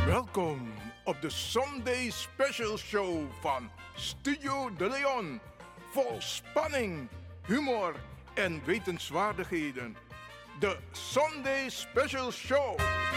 Welkom op de Sunday Special Show van Studio De Leon. Vol spanning, humor en wetenswaardigheden. De Sunday Special Show.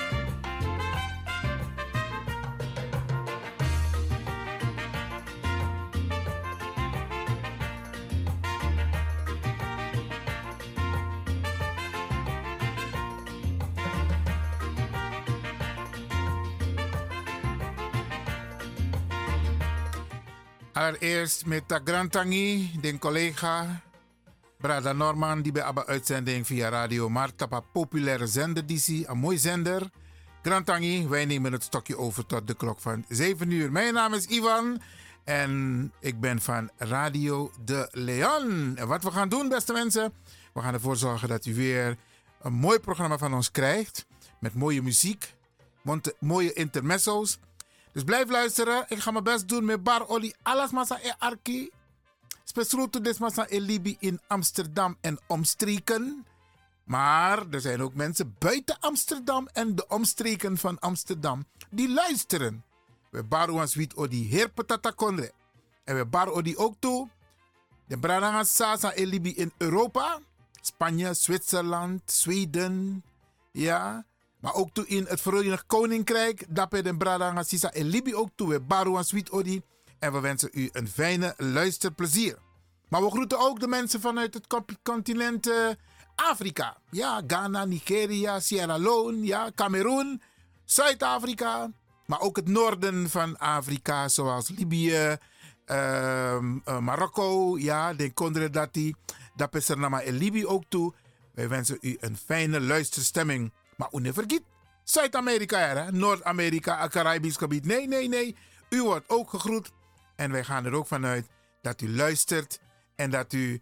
Allereerst met de Grantangi, de collega, Brada Norman, die bij de uitzending via Radio Marta, een populaire zender, een mooi zender. Grantangi, wij nemen het stokje over tot de klok van 7 uur. Mijn naam is Ivan en ik ben van Radio De Leon. En wat we gaan doen, beste mensen, we gaan ervoor zorgen dat u weer een mooi programma van ons krijgt. Met mooie muziek, mooie intermezzo's. Dus blijf luisteren. Ik ga mijn best doen met Bar Oli. Alles massa e arki. Speciaal to des massa e Libi in Amsterdam en omstreken. Maar er zijn ook mensen buiten Amsterdam en de omstreken van Amsterdam die luisteren. We baro aan sweet odi heer patata konre. En we baro odi ook toe. De brananga sasa e Libi in Europa. Spanje, Zwitserland, Zweden. Ja. Maar ook toe in het Verenigd Koninkrijk. Daarbij de Bradanga Sisa en Libi ook toe. We Barouan Sweet Odi. En we wensen u een fijne luisterplezier. Maar we groeten ook de mensen vanuit het continent Afrika. Ja, Ghana, Nigeria, Sierra Leone, ja, Cameroen, Zuid-Afrika. Maar ook het noorden van Afrika, zoals Libië, Marokko. Ja, de Kondredati. Daarbij Sernama en Libi ook toe. Wij wensen u een fijne luisterstemming. Maar u niet vergeet, Zuid-Amerika, Noord-Amerika, het Caribisch gebied. Nee. U wordt ook gegroet. En wij gaan er ook vanuit dat u luistert. En dat u,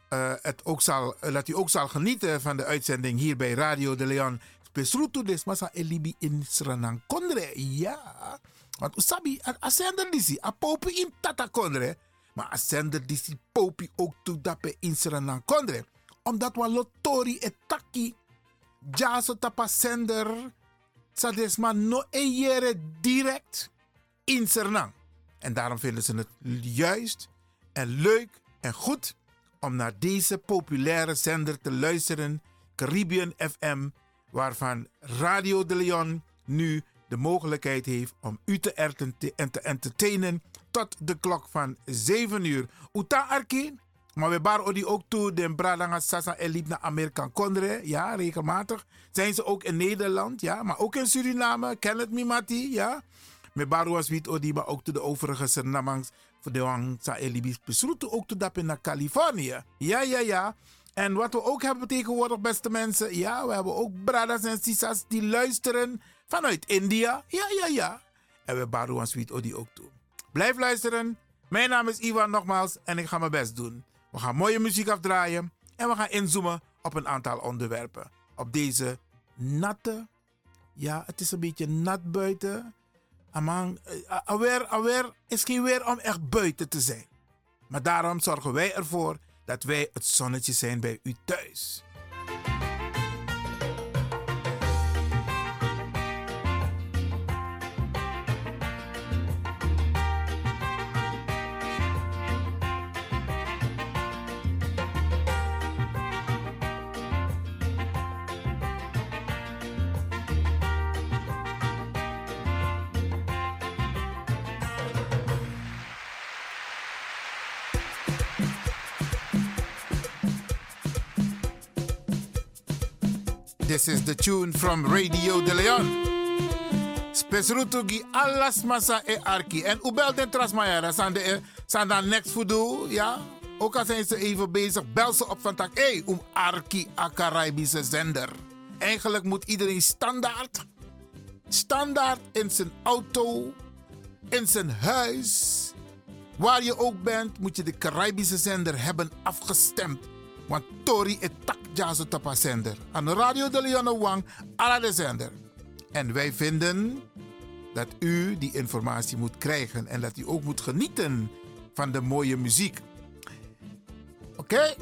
dat u ook zal genieten van de uitzending hier bij Radio De Leon. Spesrutu des massa elibi in Sranang Kondre. Ja, want usabi, a sender disi, a popi in Tata Kondre. Maar a sender disi popi ook toe dape in Sranang Kondre. Omdat we lotori etaki. Jaso tapa sender, sadesma no eyere direct in Sernang. En daarom vinden ze het juist en leuk en goed om naar deze populaire zender te luisteren, Caribbean FM, waarvan Radio De Leon nu de mogelijkheid heeft om u te entertainen tot de klok van 7 uur. Uta Arki. Maar we baren die ook toe, de Bradanga Sasa en liep naar Amerika Kondre. Ja, regelmatig. Zijn ze ook in Nederland, ja. Maar ook in Suriname, Kenneth Mimati, ja. Met Baruas Wit Odi, maar ook toe de overige Sernamangs. Voor de Wang Sa Elibis besroeten ook toe dappen naar Californië. Ja. En wat we ook hebben tegenwoordig, beste mensen. Ja, we hebben ook bradas en sisas die luisteren vanuit India. Ja. En we Baruas Wit Odi ook toe. Blijf luisteren. Mijn naam is Ivan nogmaals en ik ga mijn best doen. We gaan mooie muziek afdraaien en we gaan inzoomen op een aantal onderwerpen. Op deze natte, ja, het is een beetje nat buiten. Amang, alweer is geen weer om echt buiten te zijn. Maar daarom zorgen wij ervoor dat wij het zonnetje zijn bij u thuis. This is the tune from Radio De Leon. Spesrutugi alas masa e arki. En u belt en trasmayara. Zijn dan next voor doen, ja? Ook al zijn ze even bezig, bel ze op van tak. Hey, arki a Caribische zender. Eigenlijk moet iedereen standaard in zijn auto, in zijn huis, waar je ook bent, moet je de Caribische zender hebben afgestemd. Want Tori is tak jazo tapa zender. Aan Radio De Leon Wang, ala de zender. En wij vinden dat u die informatie moet krijgen. En dat u ook moet genieten van de mooie muziek. Oké?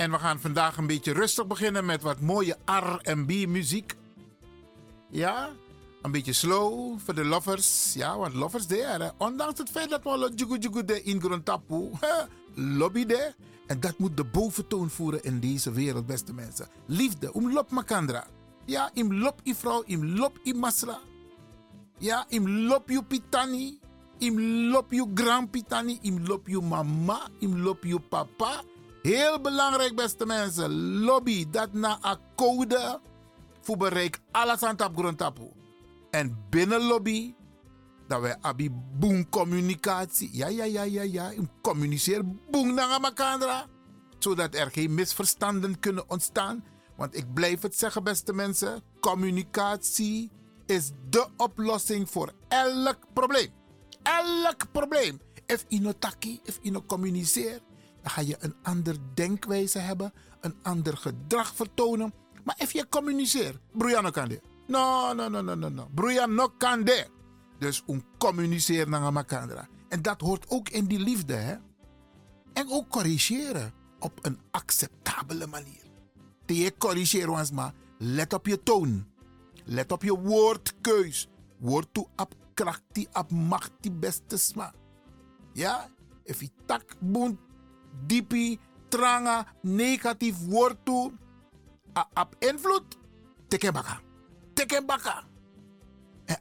En we gaan vandaag een beetje rustig beginnen met wat mooie R&B muziek. Ja, een beetje slow voor de lovers. Ja, want lovers daar. Ondanks het feit dat we jugu de in grondtapu lobby de. En dat moet de boventoon voeren in deze wereld, beste mensen. Liefde, lop makandra. Ja, im lop i vrouw, im lop i masra. Ja, im lop you pitani. Im lop you grandpitani. Im lop you mama. Im lop you papa. Heel belangrijk, beste mensen. Lobby, dat na een code voor bereik alles aan tap grondtapu. En binnen lobby, dat wij abi boom communicatie. Ja. Communiceer boom naar elkaar. Zodat er geen misverstanden kunnen ontstaan. Want ik blijf het zeggen, beste mensen. Communicatie is de oplossing voor elk probleem. Elk probleem. If je no taki, if je no communiceert, dan ga je een ander denkwijze hebben. Een ander gedrag vertonen. Maar if je communiceert, broeia no kan de. No. Broeia no kan de. Dus communiceren naar elkaar. En dat hoort ook in die liefde, hè. En ook corrigeren op een acceptabele manier. Je corrigeren ons maar. Let op je toon. Let op je woordkeus. Woord toe op krachtie, op macht, die beste sma. Ja? If je tak, boen, diepi, tranga, negatief woord toe. Op invloed. Teken baka. En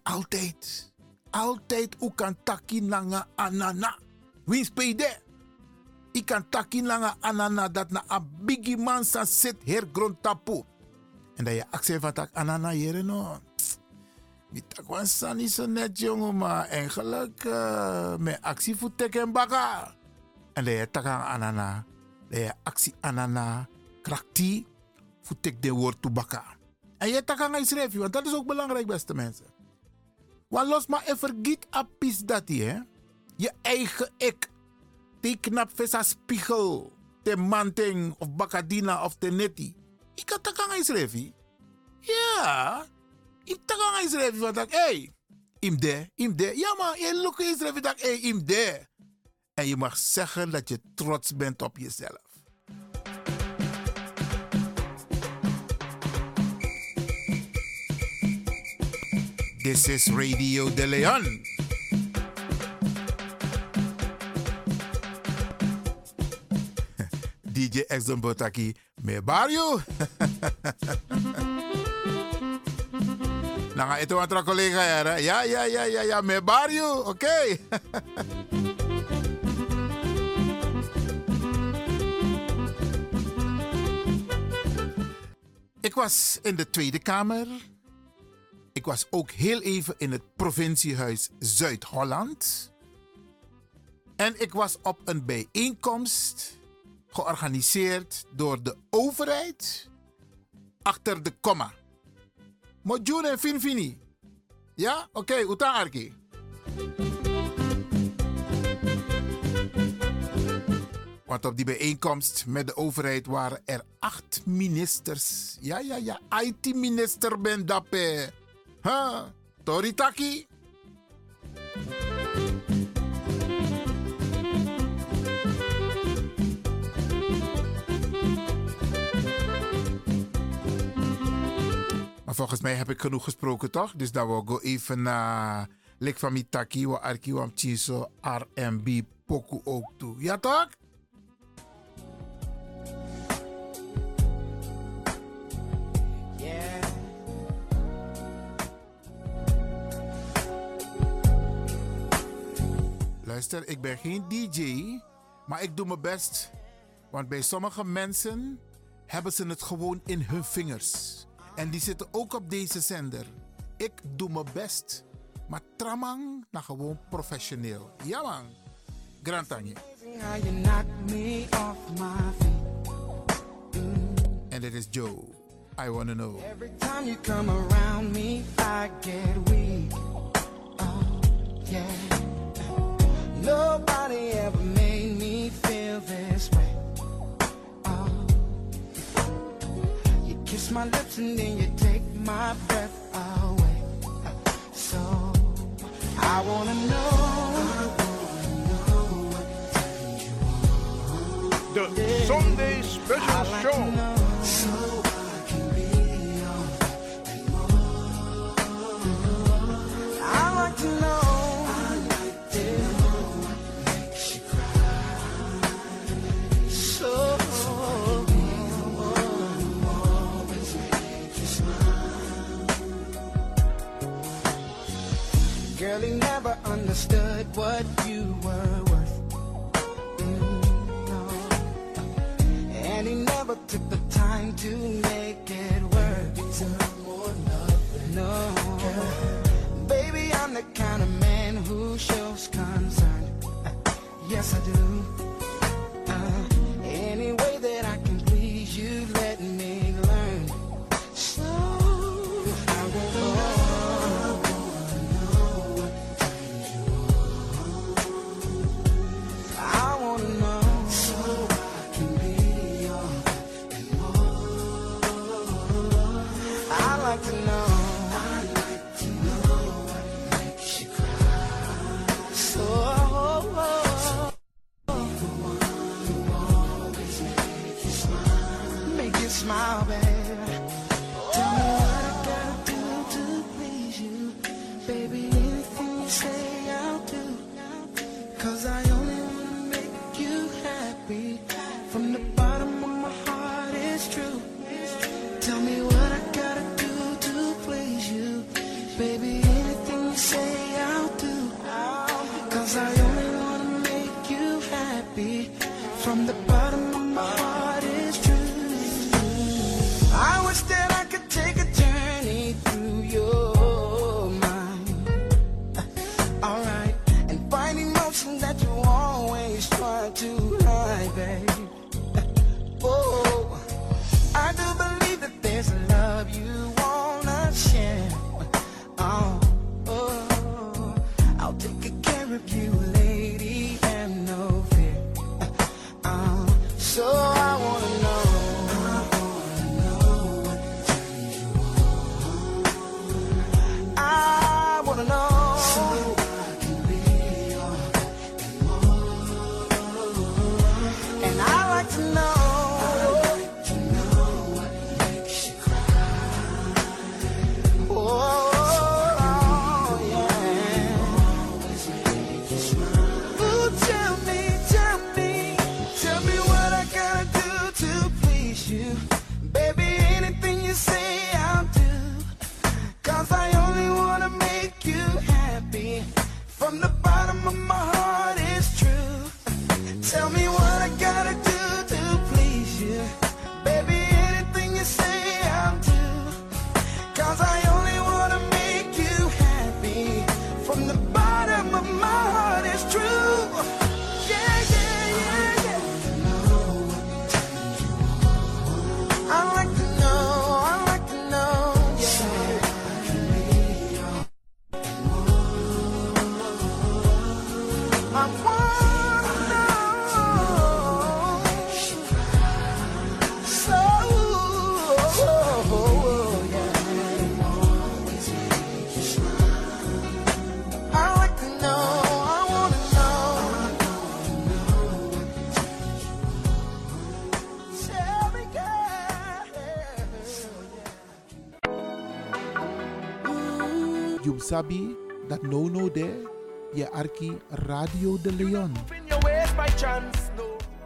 altijd u kan taki nanga anana. Wie spede? Ik kan taki nanga anana dat na a bigi man sa zit her grondtapu. En dat je actie van tak anana hier no. Mitak wan san is zo net jongen, maar eigenlijk met actie voor teken baka. En dat je taka anana. Dat je actie anana krakti voor tek de woord toe baka. En je taka nga schrijf, want dat is ook belangrijk, beste mensen. Want los maar en vergiet apis dat hè. Je eigen ik. Die knap vesa spiegel. Te manting of bakadina of te neti. Ik kan taka nga schrijf. Ja. Ik taka nga schrijf van dat. Hey. Im de. Ja man. Je look eens schrijf dat. Hey. Im de. En je mag zeggen dat je trots bent op jezelf. This is Radio De Leon. DJ Exxon Botaki, me barrio. Nou, itu antara collega ja, me barrio, oké. Ik was in de Tweede Kamer. Ik was ook heel even in het provinciehuis Zuid-Holland. En ik was op een bijeenkomst georganiseerd door de overheid achter de komma. Mojun en Finfini. Ja? Oké, uta arki. Want op die bijeenkomst met de overheid waren er 8 ministers. Ja. IT-minister ben dappe. Toritaki. Maar volgens mij heb ik genoeg gesproken, toch? Dus dan wil ik even naar Lek van Mitaki, wa Arki, wa Mchiso, R&B, Poku ook toe. Ja, toch? Luister, ik ben geen DJ, maar ik doe mijn best. Want bij sommige mensen hebben ze het gewoon in hun vingers. En die zitten ook op deze zender. Ik doe mijn best. Maar tramang, nou gewoon professioneel. Ja man. Grantanje. En dit is Joe. I wanna know. Every time you come around me, I get weak. Oh, yeah. Nobody ever made me feel this way. Oh. You kiss my lips and then you take my breath away. So I wanna know. The Sunday special show. So I can be yours and more. I like to know. I like to know what makes you cry. So I can be the one who always makes you smile. Girl, he never understood what you were worth. And he never took the time to make it work. No, baby, I'm the kind of man who shows concern. Yes, I do. Any way that I can please you, let me learn. So I won't know what turns you on. I wanna know. So I can be yours and more. I like to know. I like to know what makes you cry. So make you smile, baby. Tell me what I gotta do to please you. Baby, anything you say I'll do. 'Cause I only wanna make you happy. From the bottom of my heart, it's true. Tell me what I gotta do to please you. Baby, anything you say I'll do. 'Cause I only wanna make you happy. From the bottom of my heart, it's true. I wish that I could take a journey through your mind. Alright, and find emotion that you always try to hide, babe. Oh, I do believe that there's a love you wanna share. Oh, I'll take good care of you, lady, and no fear. So I wanna know. I wanna know. So I can be yours and more. And I like to know. I like to know what makes you cry. Oh, yeah. Always make you smile. Ooh, tell me what I gotta do to please you. Baby, anything you say I'll do. 'Cause I only wanna make you happy. From the bottom of my heart, it's true. Tell me what I gotta do to please you. Baby, anything you say I'll do. 'Cause I only wanna make you happy. From the bottom of my heart, it's true. Yeah, yeah, yeah, yeah. I like to know, yeah. I wanna know. So, yeah. I like to know, I wanna know. Tell me, girl. You sabi that no there, je arki Radio de Leon. In your ways by chance, no.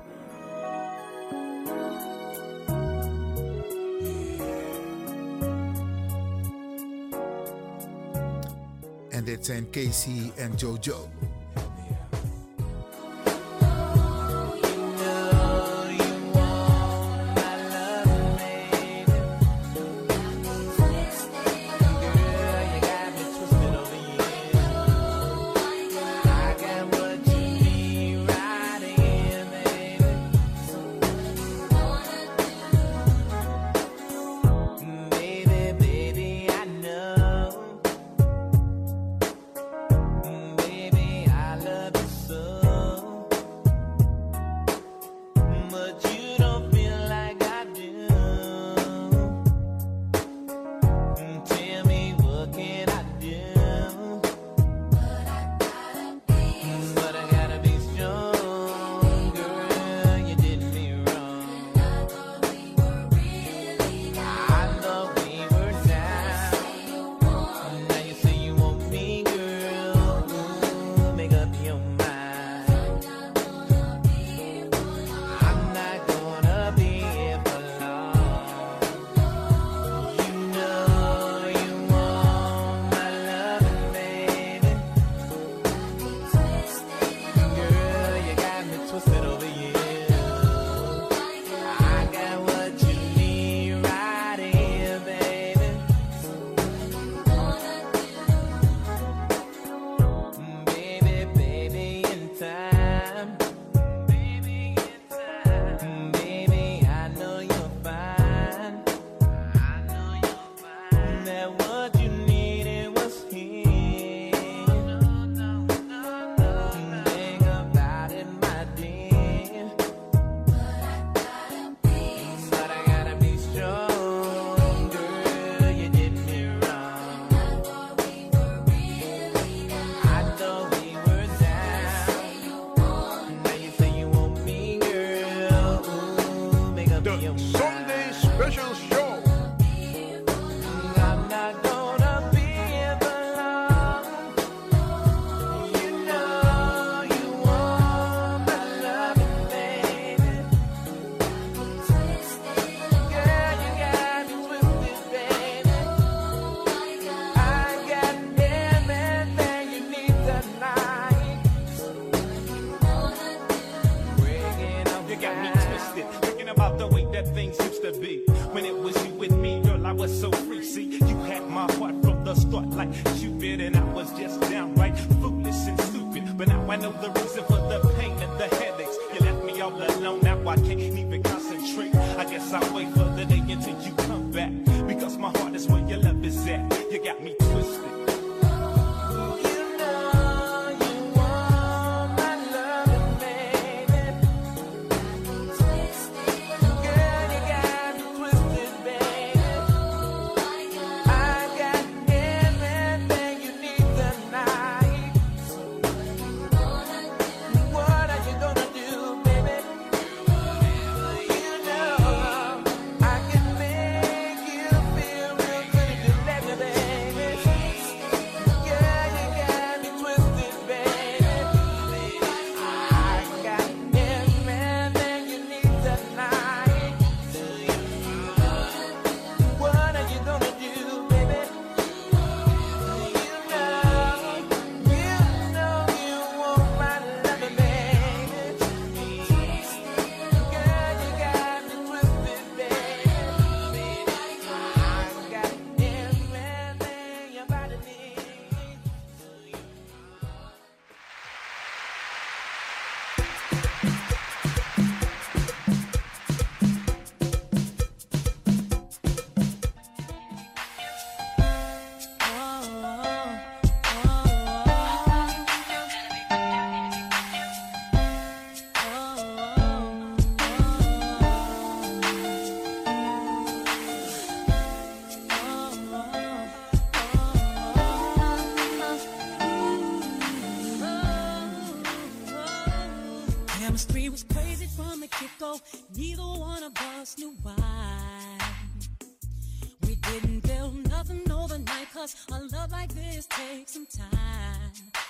En dit zijn Casey en Jojo. Baby, that things used to be. When it was you with me, girl, I was so free. See, you had my heart from the start like Cupid, and I was just downright foolish and stupid. But now I know the reason for the pain and the headaches. You left me all alone, now I can't even concentrate. I guess I'll wait for the day until you come back, because my heart is where your love is at. You got me twisted. Chemistry was crazy from the get-go. Neither one of us knew why. We didn't build nothing overnight, cause a love like this takes some time.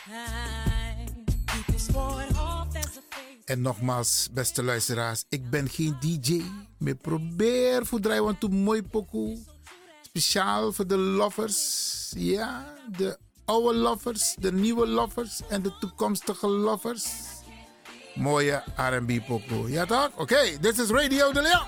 People swore it off as a face. En nogmaals, beste luisteraars, ik ben geen DJ. Ik probeer voor draaien, want toen mooi pokoe. Speciaal voor de lovers. Ja, de oude lovers, de nieuwe lovers en de toekomstige lovers. Mooie R&B pokoe. Ja toch? Oké, dit is Radio De Leon.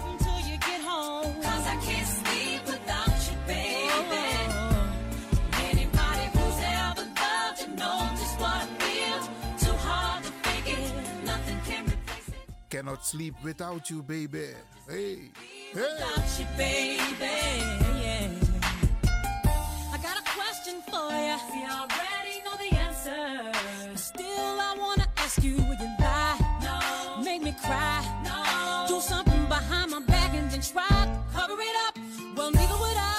Cannot sleep without you, baby. Hey, hey. Without you, baby. Yeah. I got a question for you. See, I already know the answer. But still, I wanna ask you, would you lie? No. Make me cry? No. Do something behind my back and then try to cover it up? Well, neither would I.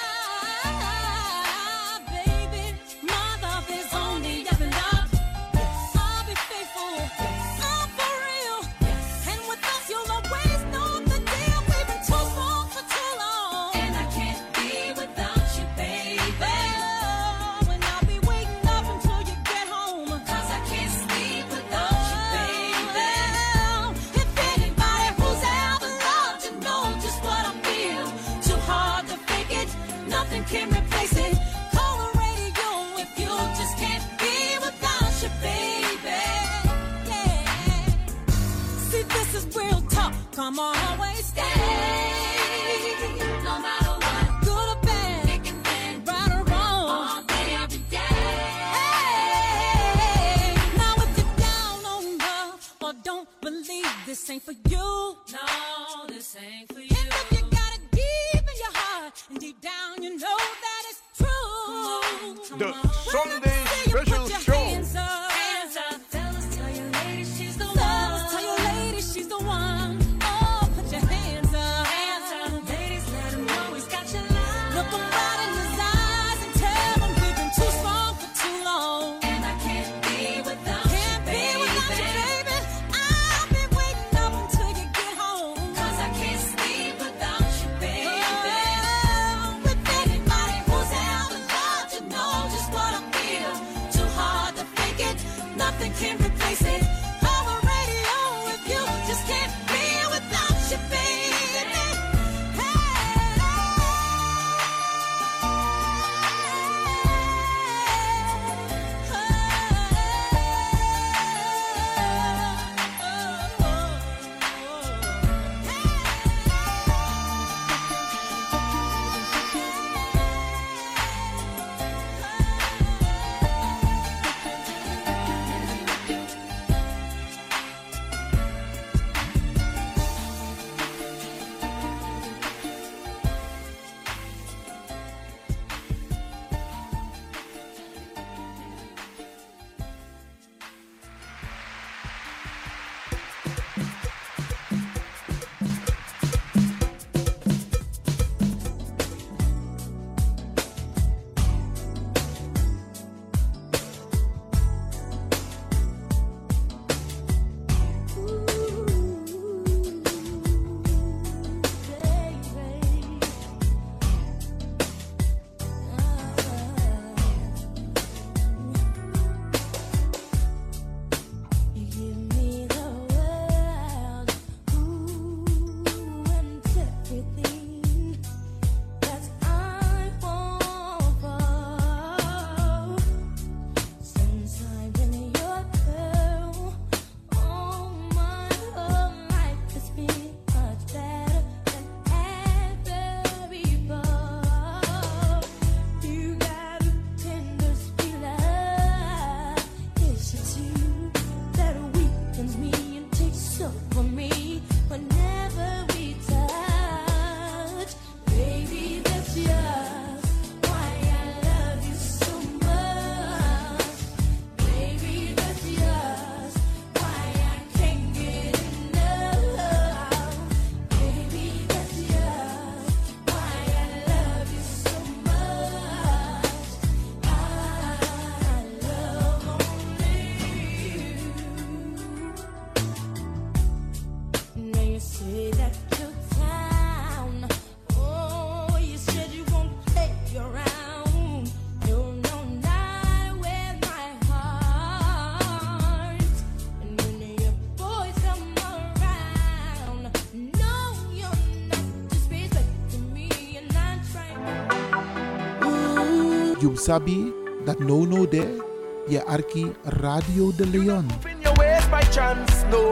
Baby, my love is only up and up. Yes. I'll be faithful. Yes. I'm for real. Yes. And with us, you'll always know the deal. We've been too strong for too long. And I can't be without you, baby. Oh, and I'll be waiting up until you get home. Cause I can't sleep without you, baby. If anybody who's ever loved you know just what I feel. Too hard to fake it, nothing can replace it. Call the radio if you just can't be without you, baby. Yeah. See, this is real talk. Come on, always stay. No matter what, good or bad, thick and thin, right or wrong, all day, every day. Hey, now if you're down on love or don't believe this ain't for you, no, this ain't for you. And if you got it deep in your heart and deep down you know that it's true. The Sunday special show. Hands up, fellas, tell your lady she's the one. Tell your lady she's the one. Oh, put your hands up. Ladies, let him know he's got your love. Look him right in his eyes and tell him you've been too strong for too long. And I can't be without you, baby. I've been waiting up until you get home. Cause I can't sleep without you, baby. Oh, with anybody who's ever loved you know just what I feel. Too hard to fake it, nothing can replace it. Call the radio if you just can't be without you, baby. You sabi dat no there. Je arki Radio de Leon. In your ways by chance, no.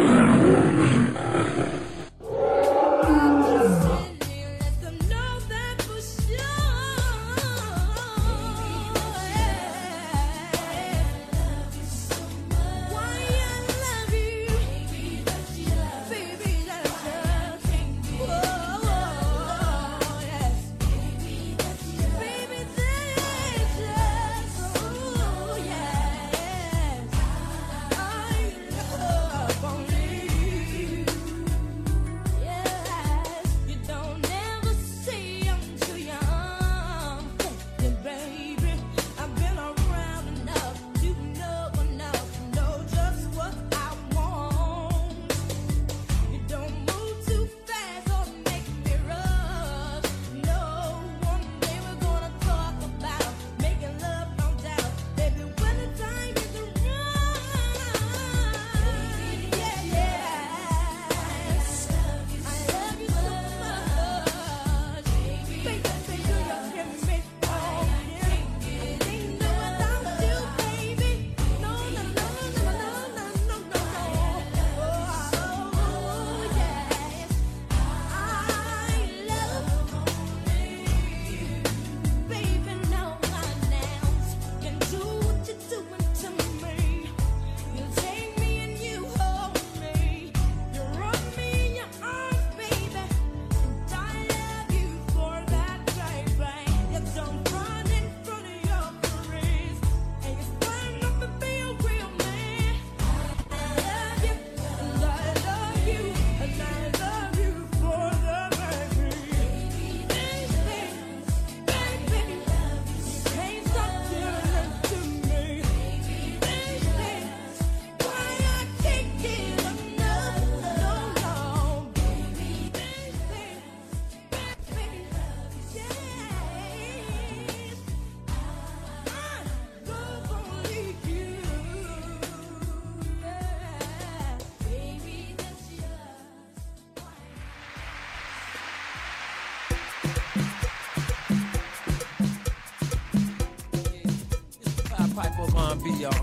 R&B, y'all.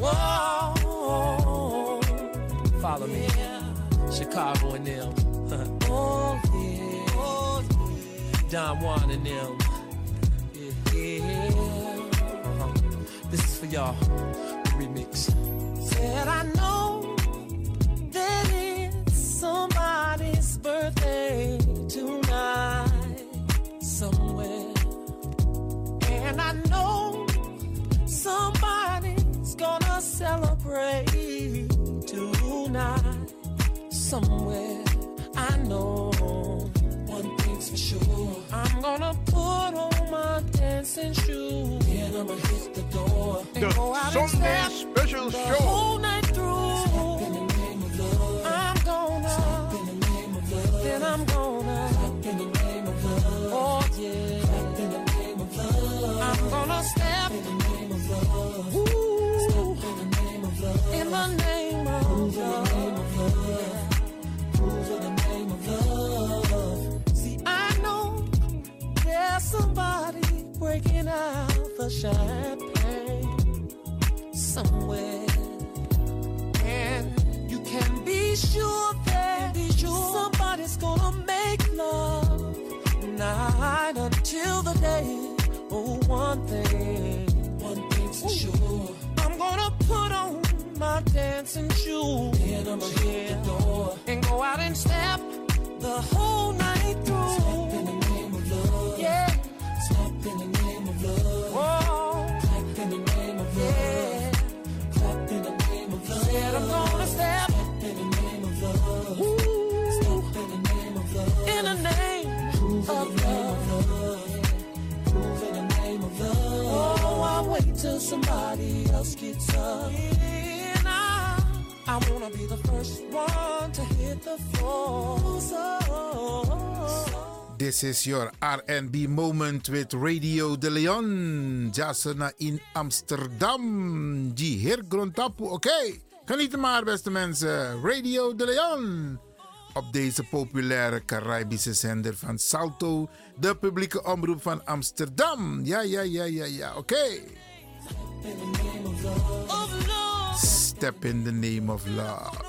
Whoa, follow me. Chicago and them. Oh, yeah. Don Juan and them. Yeah. This is for y'all. The remix. Said I know that it's somebody's birthday tonight somewhere, and I know somebody's gonna celebrate tonight somewhere. I know one thing's for sure, I'm gonna put on my dancing shoes, and I'ma hit the door and The go out Sunday and step special the show. whole night through. Step in the name of love. I'm gonna step in the name of love. Then I'm gonna step in the name of love. Oh yeah, step in the name of love. I'm gonna step in the name of love. Ooh, step in the name of love. In the name of love. Prove in the name of love. See, I know there's somebody breaking out the champagne somewhere, and you can be sure that somebody's gonna make love night until the day. Oh, one thing's for sure, I'm gonna put on my dancing shoes, and I'ma hit the door and go out and step the whole night through. Step in the name of love. Yeah. Step in the name of love. Oh. Clap in the name of love. Yeah. Clap in the name of love. Said I'm gonna step in the name of love. Ooh. Step in the name of love. In the name of love. Prove in the name of love. Oh, I wait till somebody else gets up. And I wanna be the first one to hit the floor. This is your R&B moment with Radio de Leon. Jasena in Amsterdam. Die heer Grontapu. Oké, geniet maar beste mensen. Radio de Leon. op deze populaire Caribische zender van Salto, de publieke omroep van Amsterdam. Ja, oké. Step in the name of love.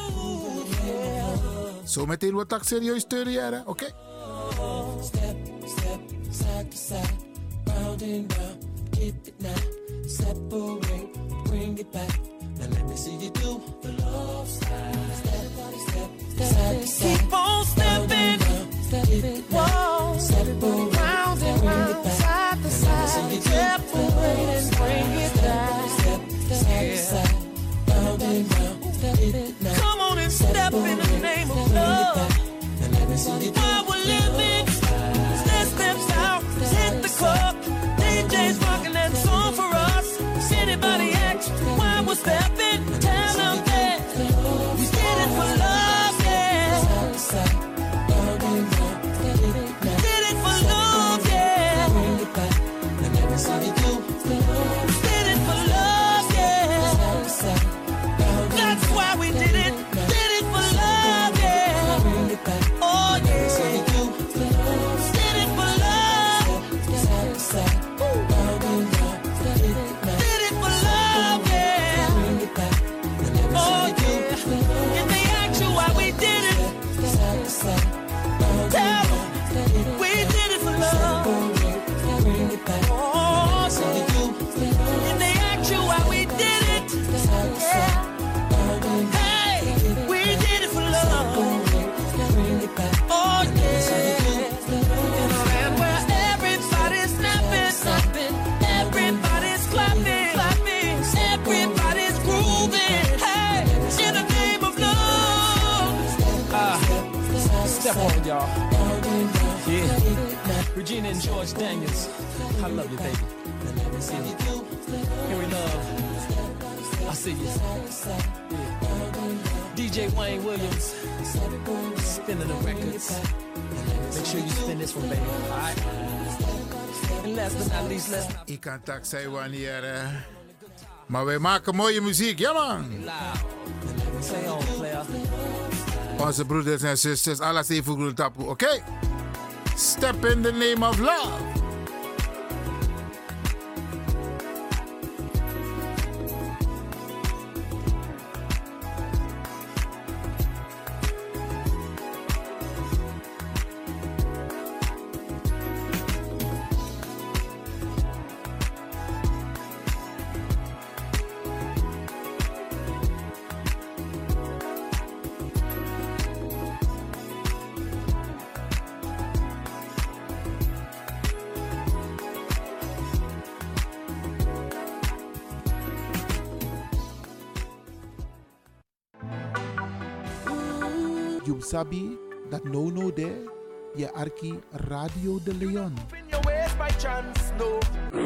Zometeen wat ik serieus teureren, oké? Step, step, side to side, round and round, get it now. Separate, bring it back. Now let me see you do the love slide. Step, step, side to side. Keep on stepping, whoa. Separate, round and round, side to side. Separate and bring it back. Step, side to side, round and round, get it now. Come on and step in the name of love. While we're living, steps out, hit the club. DJ's rocking that song for us. Anybody ask why we're stepping? Tell them that we did it for love, yeah. Did it for love, yeah. Did it for love, yeah. That's why we did it. Did it for love, yeah. Oh yeah. Did it for love. Did it for love, yeah. Oh yeah. If they ask you why we did it, tell them we did it for love. Oh, if they ask you why we did it, yeah. Hey, we did it for love. Oh yeah. And where everybody's snapping, everybody's clapping, everybody's grooving. Hey, in the name of love. Step on, y'all. Yeah. Regina and George Daniels. I love you, baby. See you. Henry Love. I see you. Yeah. DJ Wayne Williams. Spinning the records. Make sure you spin this one, baby. All right. And last but not least, let's not Ik kan tak zeggen wanneer, maar wij maken mooie muziek, ja man. say on, player. Onze broeders en zusters, alles even goed tapu, oké? Step in the name of love. You sabi dat no there, je arki Radio de Leon. In your ways by chance, no.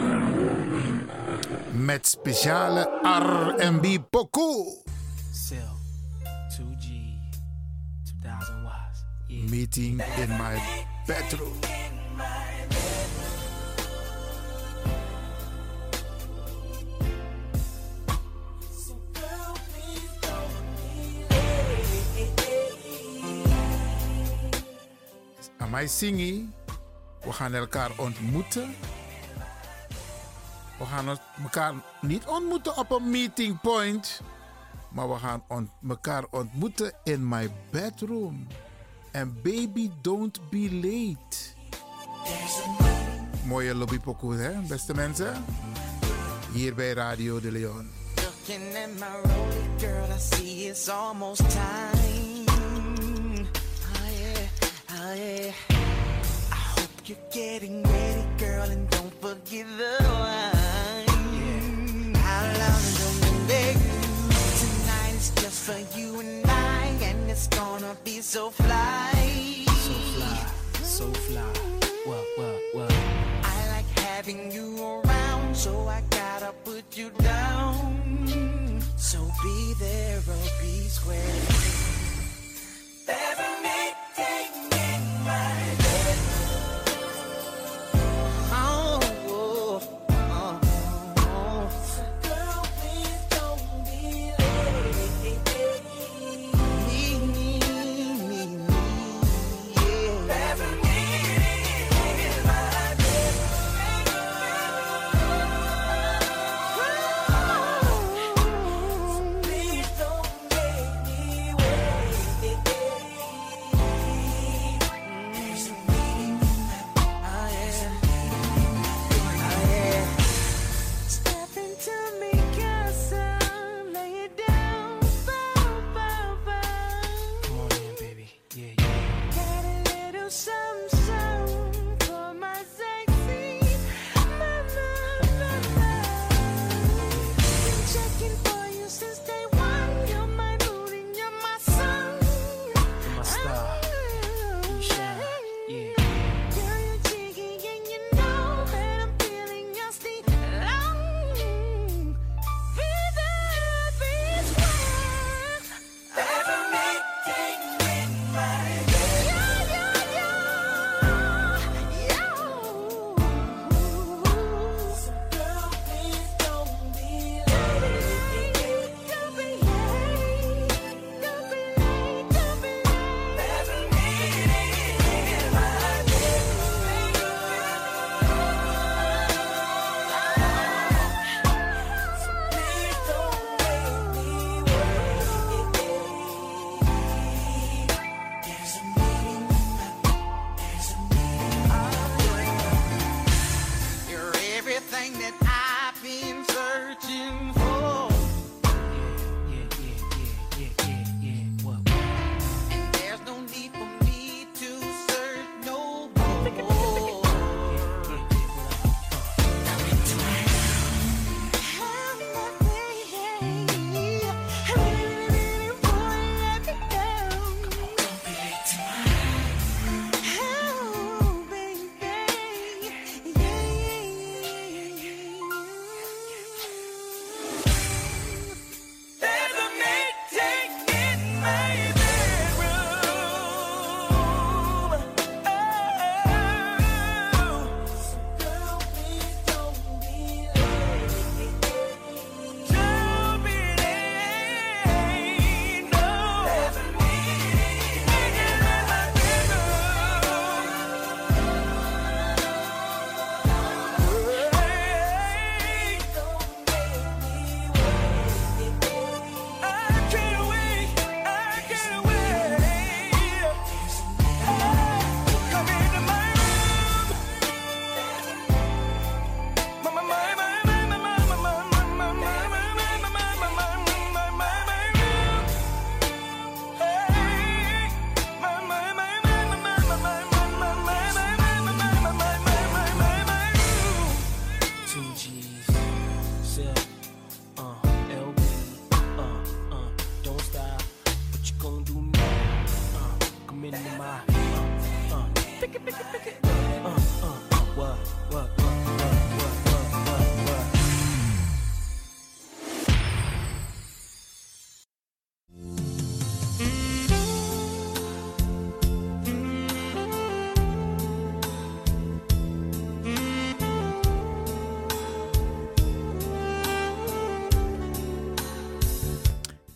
Met speciale R&B pokoe. Cell 2G 2000 watts. Yeah. Meeting in my bedroom. Aan mij zingen, we gaan elkaar ontmoeten. We gaan elkaar niet ontmoeten op een meeting point, maar we gaan elkaar ontmoeten in my bedroom. En baby, don't be late. Mooie lobbypokoe, hè, beste mensen? Hier bij Radio de Leon. Looking at my road, girl, I see it's almost time. Oh yeah, oh yeah. I hope you're getting ready, girl, and don't forget the wine. Yeah. How long don't beg you? Tonight is just for you and I, and it's gonna be so fly. So fly, so fly. What? I like having you around, so I gotta put you down. So be there or be square. Every meeting in my bed. Oh, oh, oh, oh. So girl, please don't be late. Me.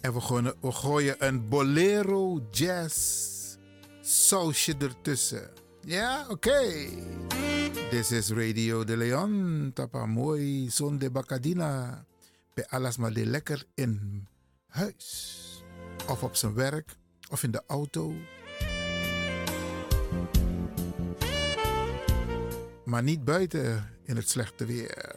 En we gooien een bolero jazz sausje ertussen. Ja, oké. This is Radio de Leon. Tapa mooi son de Bacadina. Bij alles maar de lekker in huis. Of op zijn werk. Of in de auto. Maar niet buiten in het slechte weer.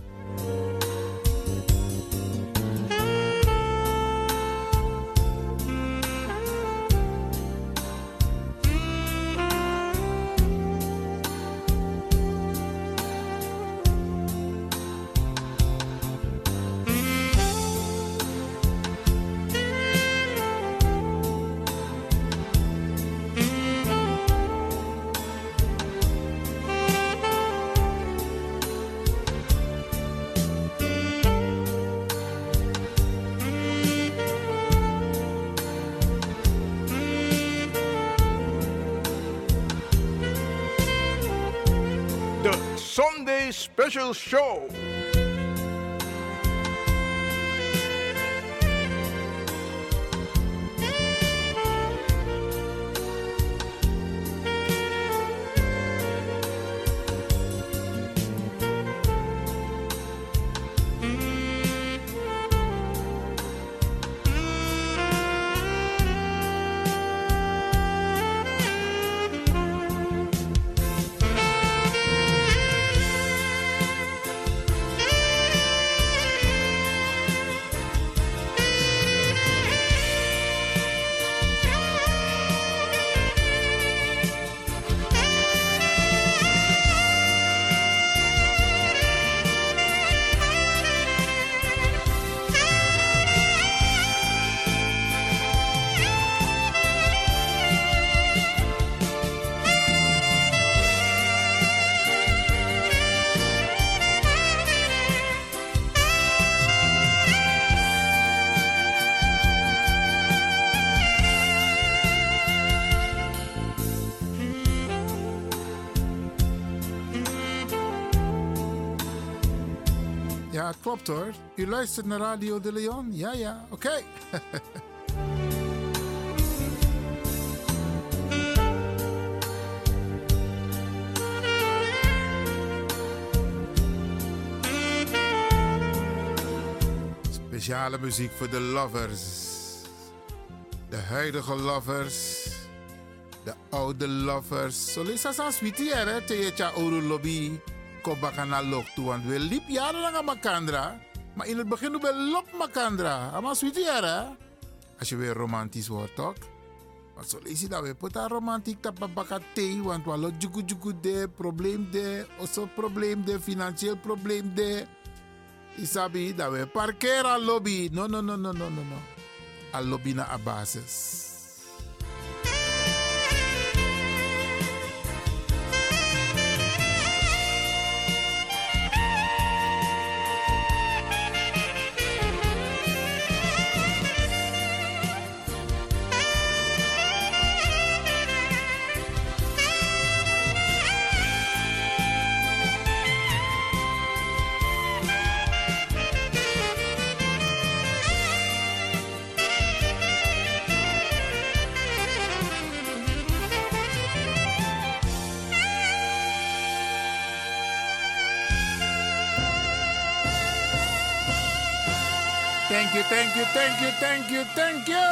Sunday Special Show. Ja, klopt hoor. U luistert naar Radio de Leon? Ja, ja, oké. Speciale muziek voor de lovers. De huidige lovers. De oude lovers. Zo lees dat sweetie hè, teetja ouro lobby. Kom bakana lok toe, want we liep jarenlang aan Makandra. Maar in het begin doen we lok Makandra. Maar sweetie hè. Als je weer romantisch wordt, toch? Want zo lees je dat we put romantiek tapabaka thee, want we lot juku de, probleem de, also probleem de, financieel probleem de. Isabi, dat we parkeren aan lobby. No. Aan lobby na a basis. Thank you.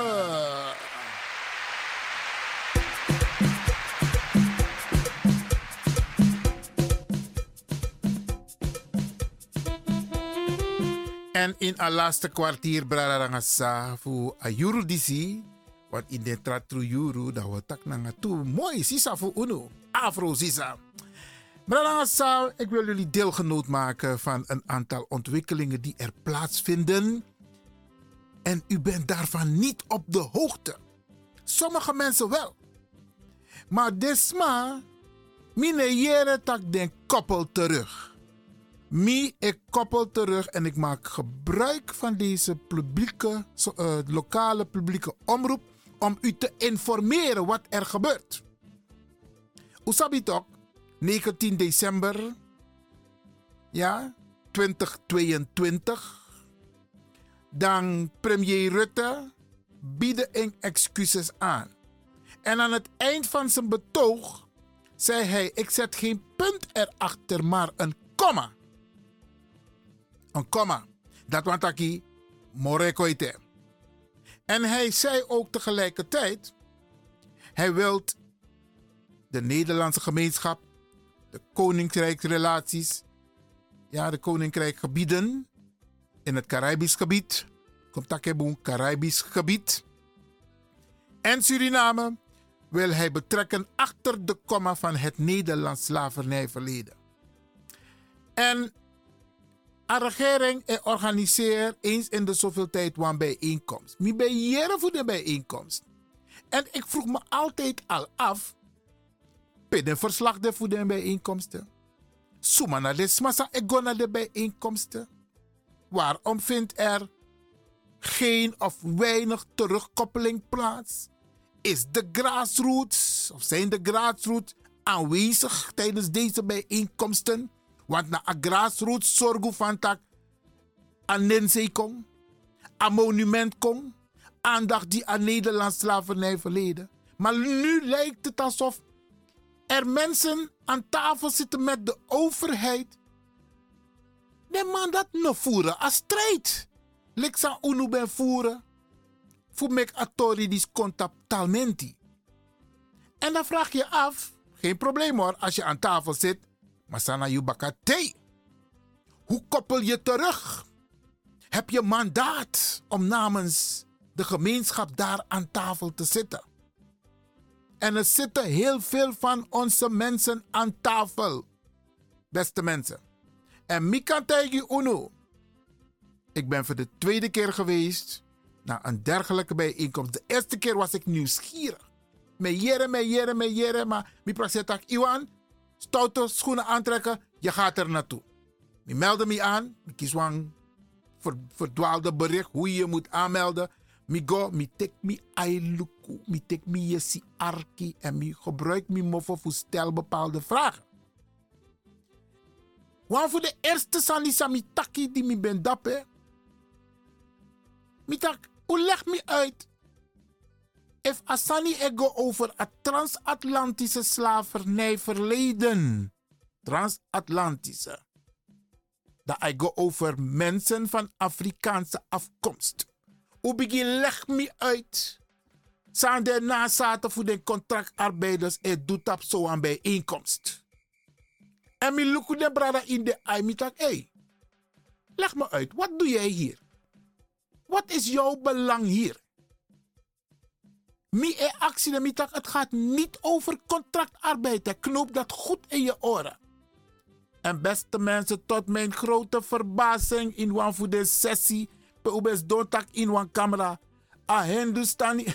En in het laatste kwartier brarangasa voor a juru disi, want in de tratru juru dat we tak nanga toe mooi sisa voor uno, afro sisa. Brarangasa, ik wil jullie deelgenoot maken van een aantal ontwikkelingen die er plaatsvinden. En u bent daarvan niet op de hoogte. Sommige mensen wel. Maar desma, mine jere tak den koppel terug. Ik koppel terug en ik maak gebruik van deze lokale publieke omroep om u te informeren wat er gebeurt. Usabitok, 19 december, ja, 2022. dan premier Rutte bieden in excuses aan. En aan het eind van zijn betoog zei hij: ik zet geen punt erachter, maar een komma. Een komma. Dat want ik morekoite. En hij zei ook tegelijkertijd: hij wil de Nederlandse gemeenschap, de koninkrijksrelaties, ja, de koninkrijkgebieden in het Caribisch gebied, komt dat Caribisch gebied, en Suriname wil hij betrekken achter de komma van het Nederlands slavernijverleden. En de regering organiseert eens in de zoveel tijd een bijeenkomst. Mi bij jaren voor de bijeenkomst. En ik vroeg me altijd al af, binnen verslag voor de bijeenkomsten. Suma na de smasa ego naar de bijeenkomsten. Waarom vindt er geen of weinig terugkoppeling plaats? Is de grassroots, of zijn de grassroots aanwezig tijdens deze bijeenkomsten? Want na a grassroots zorgen van tak aan Nensei kom, aan monument kom, aandacht die aan Nederlands slavernij verleden. Maar nu lijkt het alsof er mensen aan tafel zitten met de overheid. Nee man, dat no voeren als strijd. Leksa unu ben voeren. Voor mek atori dis contactalmenti. En dan vraag je af, geen probleem hoor, als je aan tafel zit. Maar sana yubakate. Hoe koppel je terug? Heb je mandaat om namens de gemeenschap daar aan tafel te zitten? En er zitten heel veel van onze mensen aan tafel. Beste mensen. En Mikantegi Uno. Ik ben voor de tweede keer geweest naar een dergelijke bijeenkomst. De eerste keer was ik nieuwsgierig. Me jere, maar mi prasetak Iwan. Stoute schoenen aantrekken, je gaat er naartoe. Ik meldde me aan, ik kies een verdwaalde bericht hoe je moet aanmelden. Ik go, ik tek me ailuku, ik tek me yesi arki en ik gebruik me mofo voor stel bepaalde vragen. Want voor de eerste sanisa mi taki die mi ben dappe, mi tak, hoe leg me uit? If Asani ego over het transatlantische slavernijverleden. Transatlantische. Dat ego over mensen van Afrikaanse afkomst. Hoe begin leg me uit. Zijn de nazaten voor de contractarbeiders en doet dat zo aan bijeenkomst. En mi luku de brada in de ai mi tak, hey, leg me uit, wat doe jij hier? Wat is jouw belang hier? Het gaat niet over contractarbeid. Knoop dat goed in je oren. En beste mensen, tot mijn grote verbazing in een voor de sessie, peubes dontak in een camera, a Hindustani,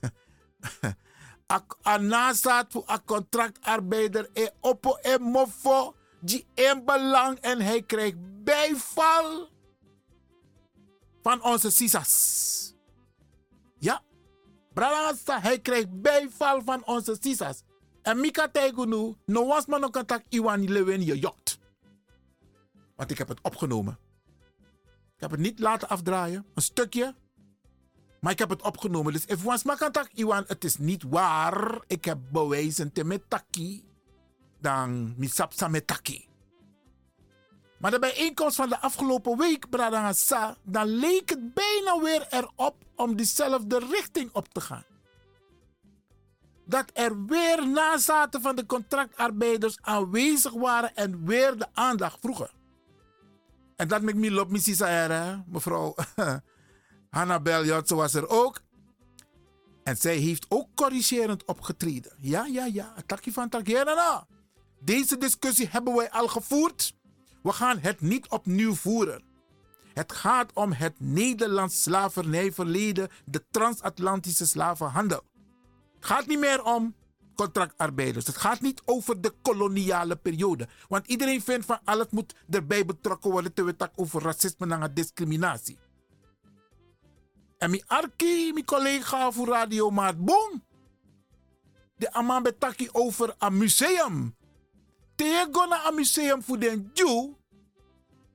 a nazaat voor a contractarbeider, oppo en mofo, die in belang en hij krijgt bijval van onze sisas. Ja. Bralangasta, hij krijgt bijval van onze sisas. En Mika Tegunu, no was man ook contact Iwan Lewen je jokt. Want ik heb het opgenomen. Ik heb het niet laten afdraaien, een stukje. Maar ik heb het opgenomen. Dus if was man contact Iwan, het is niet waar. Ik heb bewijzen te metaki. Dan misapsa metaki. Maar de bijeenkomst van de afgelopen week, Bralangasta, dan leek het bijna weer erop om diezelfde richting op te gaan. Dat er weer nazaten van de contractarbeiders aanwezig waren en weer de aandacht vroegen. En dat met me op missie zei, mevrouw Hannabel Jotse was er ook. En zij heeft ook corrigerend opgetreden. Ja, takje van takje. Deze discussie hebben wij al gevoerd. We gaan het niet opnieuw voeren. Het gaat om het Nederlands slavernijverleden, de transatlantische slavenhandel. Het gaat niet meer om contractarbeiders. Het gaat niet over de koloniale periode. Want iedereen vindt van alles moet erbij betrokken worden terwijl het over racisme en discriminatie. En mijn collega voor Radio Maat Boom. De aman betaki over een museum. Tegen een museum voor den Jew.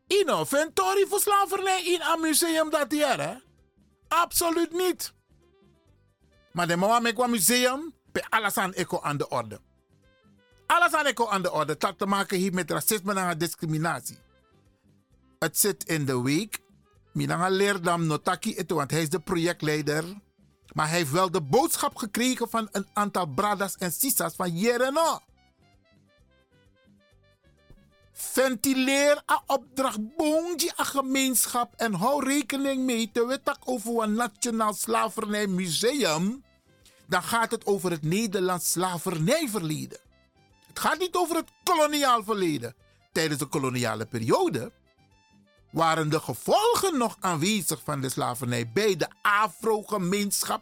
inventory voor slavernij in een museum dat hier, hè? Absoluut niet. Maar de mama met een museum, bij alles aan eco aan de orde. Alles aan eco aan de orde. Dat te maken heeft met racisme en discriminatie. Het zit in de week. Minanga Leerdam Notaki, want hij is de projectleider. Maar hij heeft wel de boodschap gekregen van een aantal bradas en sisas van Jereno. Ventileer een opdracht boonji een gemeenschap en hou rekening mee te weten over een nationaal slavernijmuseum. Dan gaat het over het Nederlands slavernijverleden. Het gaat niet over het koloniaal verleden. Tijdens de koloniale periode waren de gevolgen nog aanwezig van de slavernij bij de Afro-gemeenschap.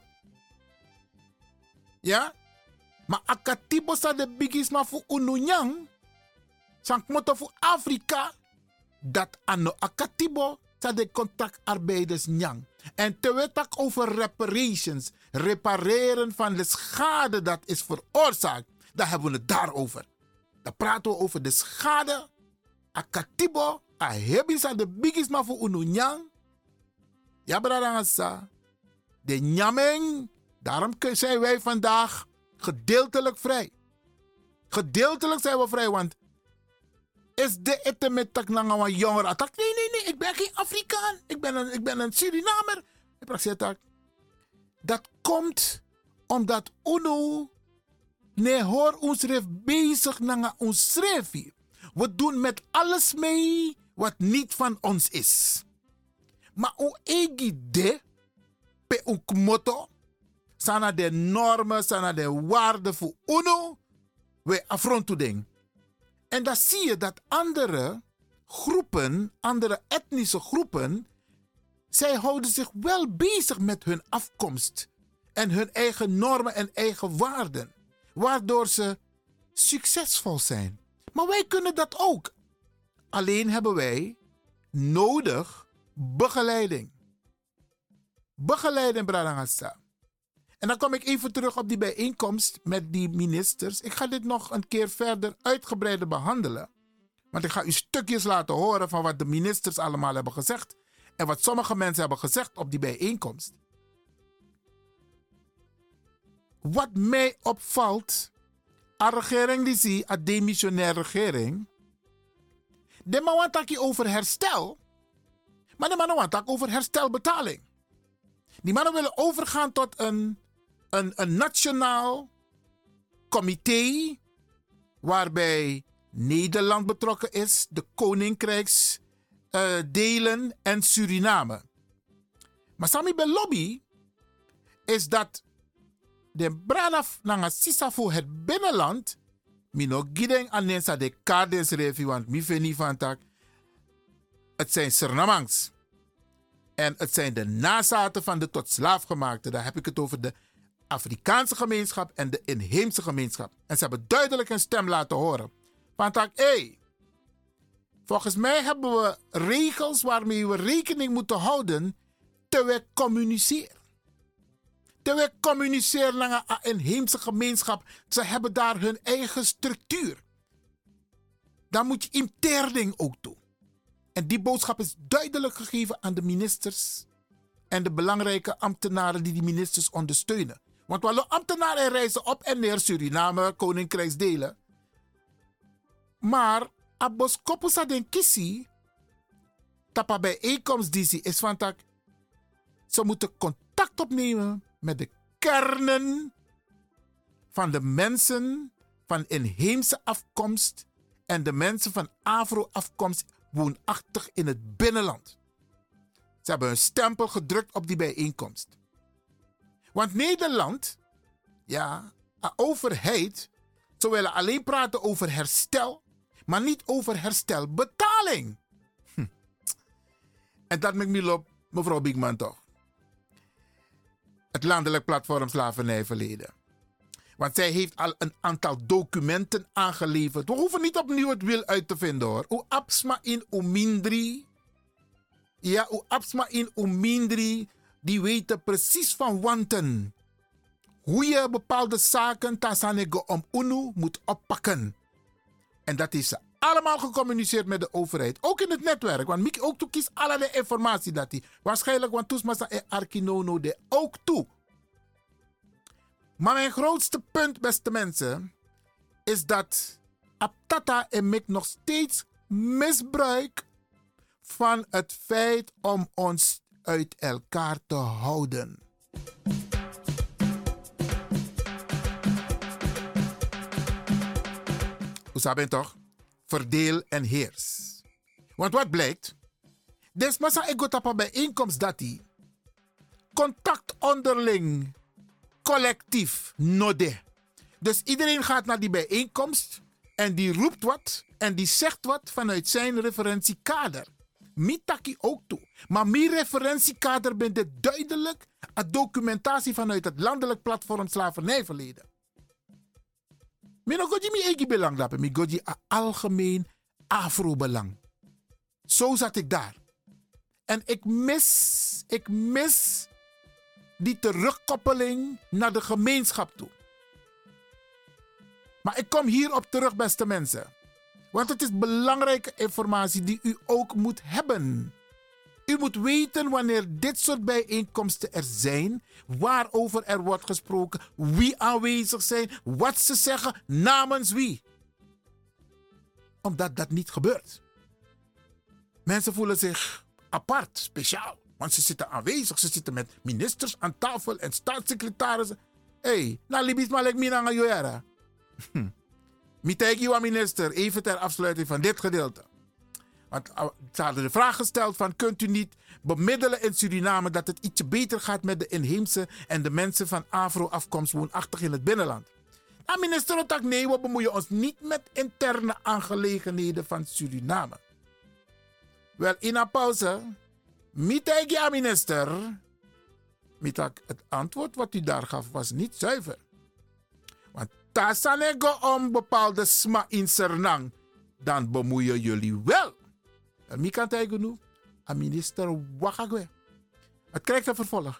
Ja? Maar akatibo sa de bigisma voor Ununyang, sank moto voor Afrika, dat anno akatibo sa de contractarbeiders nyang. En te weten over reparations, repareren van de schade dat is veroorzaakt, daar hebben we het daarover. Dan praten we over de schade, akatibo, a hebisa de bigisma voor Ununyang. Ja, bradangasa. De nyameng, daarom zijn wij vandaag gedeeltelijk vrij. Gedeeltelijk zijn we vrij, want is de ette met tak nanga wan jongere attack? Nee, ik ben geen Afrikaan. Ik ben een Surinamer. Dat komt omdat UNO nee hoor ons schrijf bezig nanga ons schrijf hier. We doen met alles mee wat niet van ons is. Maar o egide pe ook motto sana de normen, sana de waarden voor UNO we afronten ding. En dan zie je dat andere groepen, andere etnische groepen, zij houden zich wel bezig met hun afkomst en hun eigen normen en eigen waarden, waardoor ze succesvol zijn. Maar wij kunnen dat ook. Alleen hebben wij nodig begeleiding. Begeleiding, Bradangasa. En dan kom ik even terug op die bijeenkomst met die ministers. Ik ga dit nog een keer verder uitgebreider behandelen. Want ik ga u stukjes laten horen van wat de ministers allemaal hebben gezegd. En wat sommige mensen hebben gezegd op die bijeenkomst. Wat mij opvalt, een regering die zie, een demissionaire regering. De man want over herstel. Maar de man want over herstelbetaling. Die mannen willen overgaan tot een nationaal comité waarbij Nederland betrokken is, de Koninkrijksdelen en Suriname. Maar Sami bij lobby is dat de branaf nanga sisa voor het binnenland mino gideng anensa de kadens revi want mi veni van tak. Het zijn Surinamangs. En het zijn de nazaten van de tot slaafgemaakten. Daar heb ik het over de Afrikaanse gemeenschap en de inheemse gemeenschap. En ze hebben duidelijk een stem laten horen. Want volgens mij hebben we regels waarmee we rekening moeten houden terwijl we communiceren. Terwijl we communiceren naar een inheemse gemeenschap. Ze hebben daar hun eigen structuur. Daar moet je interding ook toe. En die boodschap is duidelijk gegeven aan de ministers en de belangrijke ambtenaren die ministers ondersteunen. Want alle ambtenaren reizen op en neer Suriname, Koninkrijksdelen. Maar abos kopusa den kisi, tapa bijeenkomst die is van tak, ze moeten contact opnemen met de kernen van de mensen van inheemse afkomst en de mensen van Afro-afkomst woonachtig in het binnenland. Ze hebben een stempel gedrukt op die bijeenkomst. Want Nederland, ja, een overheid, ze willen alleen praten over herstel, maar niet over herstelbetaling. En dat maakt me op, mevrouw Biekman toch. Het landelijk platform slavernijverleden. Want zij heeft al een aantal documenten aangeleverd. We hoeven niet opnieuw het wiel uit te vinden hoor. U absma in umindri. Ja, u absma in umindri. Die weten precies van wanten. Hoe je bepaalde zaken tasanego om UNO moet oppakken. En dat is allemaal gecommuniceerd met de overheid. Ook in het netwerk. Want Mickey ook toe kiest allerlei informatie dat hij. Waarschijnlijk, want toesmasa en Arkinono de ook toe. Maar mijn grootste punt, beste mensen, is dat Aptata en Mik nog steeds misbruik van het feit om ons uit elkaar te houden. Hoe saben toch? Verdeel en heers. Want wat blijkt? Desmassa ego tapa bijeenkomst dat die contact onderling collectief node. Dus iedereen gaat naar die bijeenkomst en die roept wat en die zegt wat vanuit zijn referentiekader. Mitaki ook toe. Maar mijn referentiekader bent dit duidelijk een documentatie vanuit het landelijk platform slavernijverleden. Mijn goji mi egi belang dapen, mi goji a algemeen afro-belang. Zo zat ik daar. En ik mis die terugkoppeling naar de gemeenschap toe. Maar ik kom hierop terug, beste mensen. Want het is belangrijke informatie die u ook moet hebben. U moet weten wanneer dit soort bijeenkomsten er zijn, waarover er wordt gesproken, wie aanwezig zijn, wat ze zeggen, namens wie. Omdat dat niet gebeurt. Mensen voelen zich apart, speciaal. Want ze zitten aanwezig, ze zitten met ministers aan tafel en staatssecretarissen. Hé, nou Libis malek minanga joera. Miteki wa minister, even ter afsluiting van dit gedeelte. Want ze hadden de vraag gesteld van, kunt u niet bemiddelen in Suriname dat het ietsje beter gaat met de inheemse en de mensen van Afro-afkomst woonachtig in het binnenland? Nou, minister Otak, nee, we bemoeien ons niet met interne aangelegenheden van Suriname. Wel, in een pauze, mitegi aan minister. Mitak, het antwoord wat u daar gaf was niet zuiver. Want tasanego om bepaalde sma in Sernang, dan bemoeien jullie wel. En mi kan tegen nu, aan minister Wakagwe. Het krijgt een vervolg.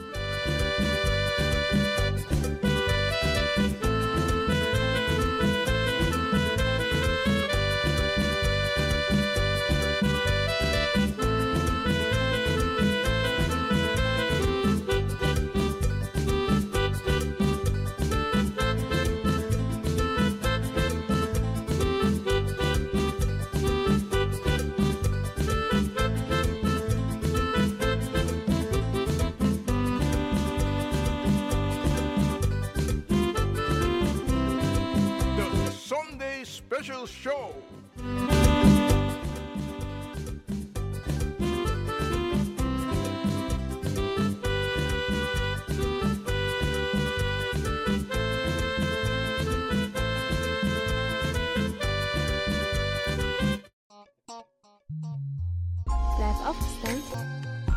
Special show. Blijf afgestemd